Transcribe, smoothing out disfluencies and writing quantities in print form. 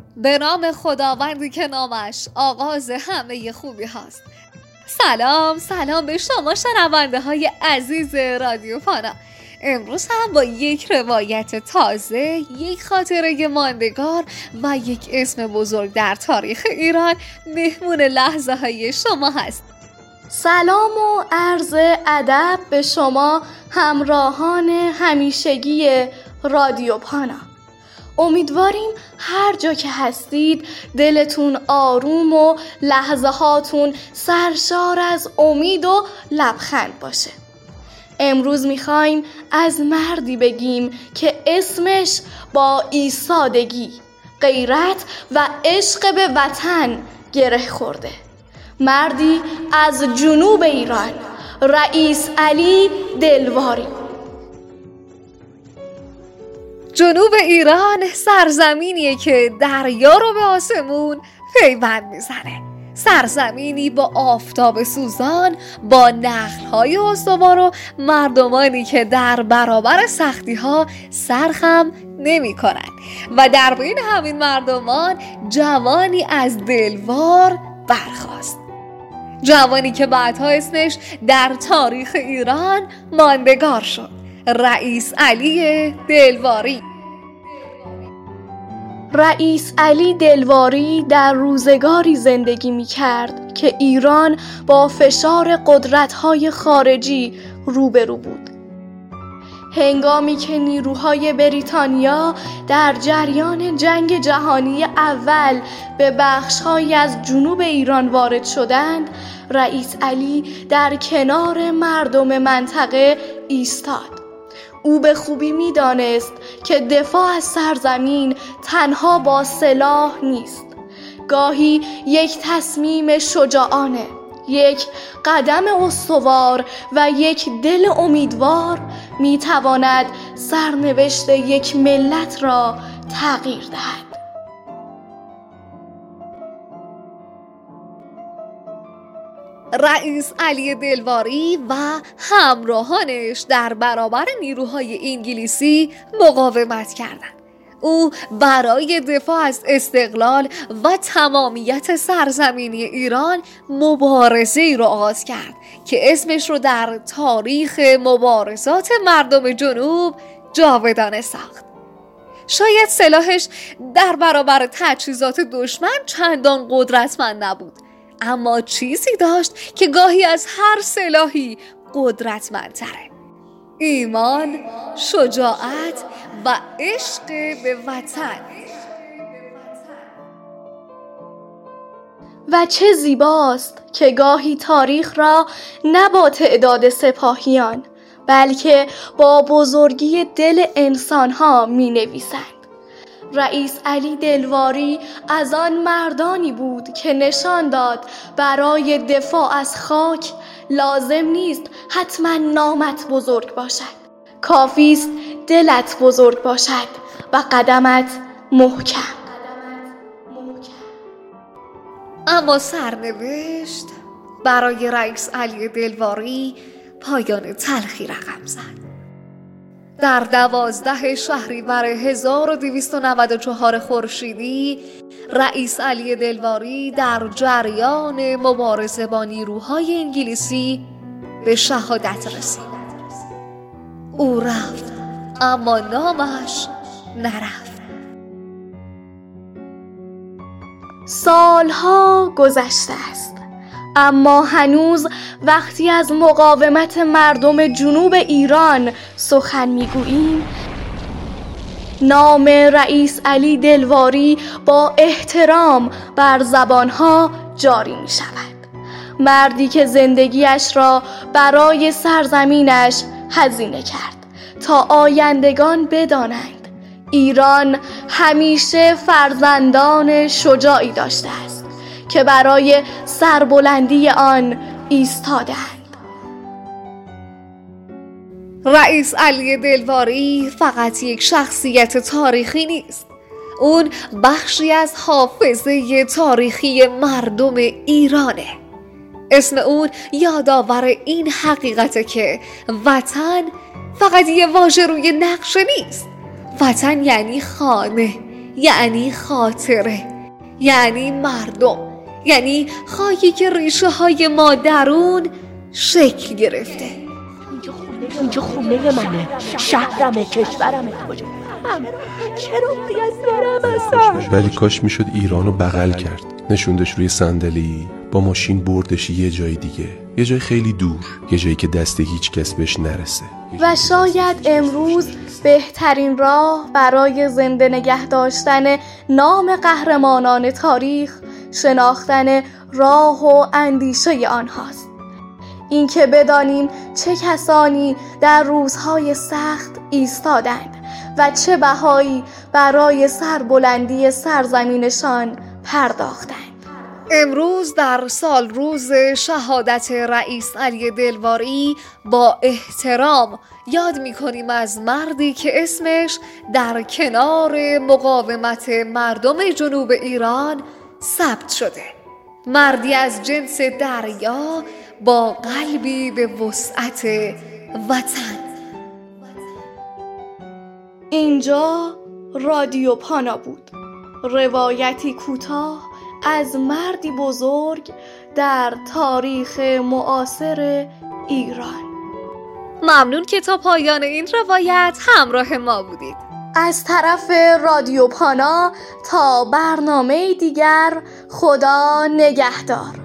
به نام خداوندی که نامش آغاز همه خوبی هست. سلام به شما شنونده های عزیز رادیو پانا. امروز هم با یک روایت تازه، یک خاطره ماندگار و یک اسم بزرگ در تاریخ ایران مهمون لحظه های شما هست. سلام و عرض ادب به شما همراهان همیشگی رادیو پانا. امیدواریم هر جا که هستید دلتون آروم و لحظه هاتون سرشار از امید و لبخند باشه. امروز میخوایم از مردی بگیم که اسمش با ایستادگی، غیرت و عشق به وطن گره خورده. مردی از جنوب ایران، رئیس علی دلواری. جنوب ایران سرزمینیه که دریا رو به آسمون پیوند میزنه. سرزمینی با آفتاب سوزان، با نخل‌های استوار و مردمانی که در برابر سختی‌ها سرخم نمی‌کنند. و در بین همین مردمان جوانی از دلوار برخاست. جوانی که بعدها اسمش در تاریخ ایران ماندگار شد. رئیس علی دلواری. رئیس علی دلواری در روزگاری زندگی می کرد که ایران با فشار قدرت‌های خارجی روبرو بود. هنگامی که نیروهای بریتانیا در جریان جنگ جهانی اول به بخش‌هایی از جنوب ایران وارد شدند، رئیس علی در کنار مردم منطقه ایستاد. او به خوبی می‌دانست که دفاع از سرزمین تنها با سلاح نیست. گاهی یک تصمیم شجاعانه، یک قدم استوار و یک دل امیدوار می‌تواند سرنوشت یک ملت را تغییر دهد. رئیس علی دلواری و همراهانش در برابر نیروهای انگلیسی مقاومت کردند. او برای دفاع از استقلال و تمامیت سرزمینی ایران مبارزه‌ای را آغاز کرد که اسمش رو در تاریخ مبارزات مردم جنوب جاودانه ساخت. شاید سلاحش در برابر تجهیزات دشمن چندان قدرتمند نبود، اما چیزی داشت که گاهی از هر سلاحی قدرتمندتره: ایمان، شجاعت و عشق به وطن. و چه زیباست که گاهی تاریخ را نه با تعداد سپاهیان بلکه با بزرگی دل انسانها می نویسند. رئیس علی دلواری از آن مردانی بود که نشان داد برای دفاع از خاک لازم نیست حتما نامت بزرگ باشد، کافی است دلت بزرگ باشد و قدمت محکم. اما سرنوشت برای رئیس علی دلواری پایان تلخی رقم زد. در 12 شهریور 1294 خورشیدی رئیس علی دلواری در جریان مبارزه با نیروهای انگلیسی به شهادت رسید. او رفت اما نامش نرفت. سالها گذشته است، اما هنوز وقتی از مقاومت مردم جنوب ایران سخن میگوییم، نام رئیس علی دلواری با احترام بر زبانها جاری می شود. مردی که زندگیش را برای سرزمینش هزینه کرد تا آیندگان بدانند ایران همیشه فرزندان شجاعی داشته است که برای سربلندی آن ایستادند. رئیس علی دلواری فقط یک شخصیت تاریخی نیست، اون بخشی از حافظه تاریخی مردم ایرانه. اسم اون یادآور این حقیقته که وطن فقط یه واژه روی نقشه نیست. وطن یعنی خانه، یعنی خاطره، یعنی مردم، یعنی خاکی که ریشه های ما درون شکل گرفته. اینجا خونه منه، شهرمه، کشورمه. چرا باید برم اصلا؟ ولی کاش میشد ایرانو بغل کرد، نشوندش روی صندلی، با ماشین بردش یه جای دیگه، یه جای خیلی دور، یه جایی که دست هیچ کس بهش نرسه. و شاید امروز بهترین راه برای زنده نگه داشتن نام قهرمانان تاریخ شناختن راه و اندیشه آنهاست. اینکه بدانیم چه کسانی در روزهای سخت ایستادند و چه بهایی برای سربلندی سرزمینشان پرداختند. امروز در سال روز شهادت رئیس علی دلواری با احترام یاد می‌کنیم از مردی که اسمش در کنار مقاومت مردم جنوب ایران ثبت شده. مردی از جنس دریا با قلبی به وسعت وطن. اینجا رادیو پانا بود، روایتی کوتاه از مردی بزرگ در تاریخ معاصر ایران. ممنون که تا پایان این روایت همراه ما بودید. از طرف رادیو پانا تا برنامه دیگر، خدا نگهدار.